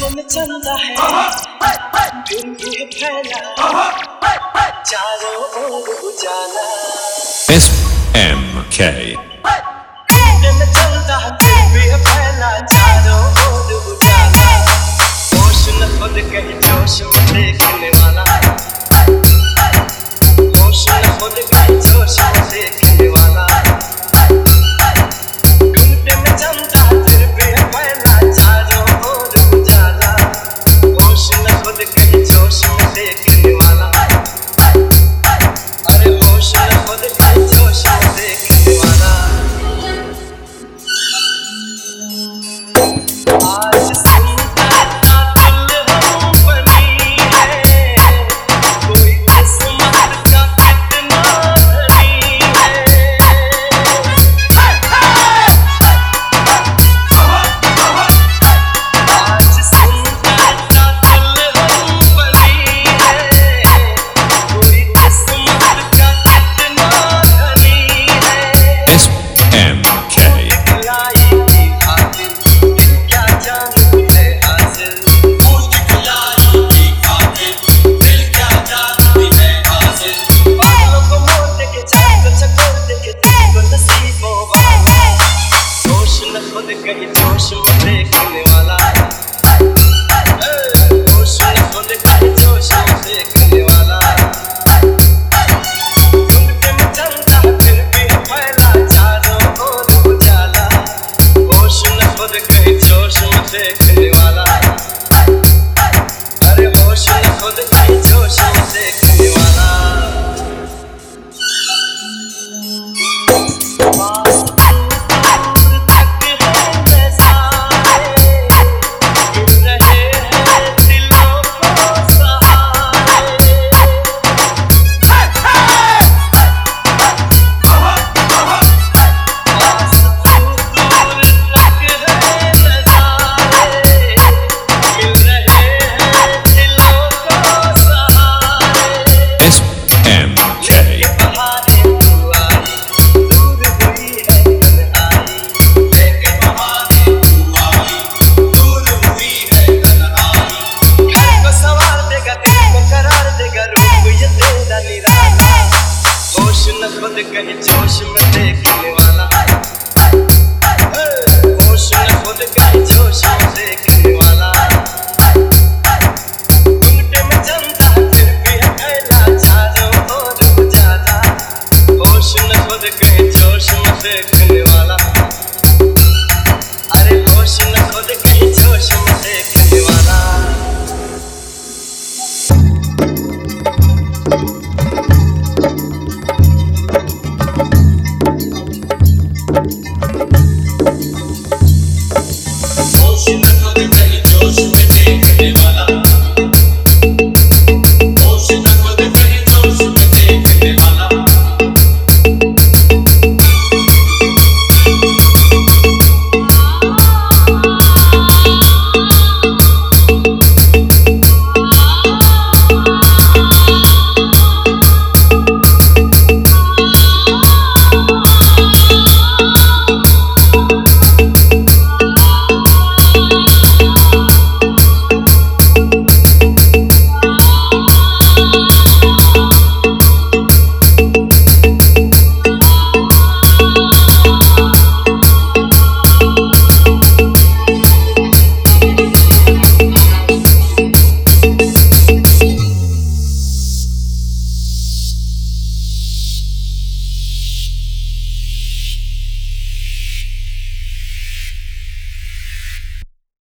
में चलता है फिर भी फैला चारों ओर उजाला। SMK में चलता है फिर भी फैला चारों ओर उजाला। होश न खुद कहीं जोश में देखने वाला, होश न खुद कहीं जोश में देखने वाला। घंटे में चलता है फिर भी फैला चारों ओर उजाला। होश न खुद कहीं जोश में देखने वाला, अरे होश न खुद कहीं जोश में देखने वाला। आज सुनता दिल हम बनी है, कोई किस्मत का कितना धनी है। आज सुनता दिल हम बनी है, कोई किस्मत का कितना धनी है। SMK दिखलाई की खातिर क्या जानती है हासिल, दिखलाई की खातिर दिल क्या जानती है हासिल। बालों को मोड़ के चाक चकोर के दिल को नसीबों वाला। होश न खुद कहीं जोश में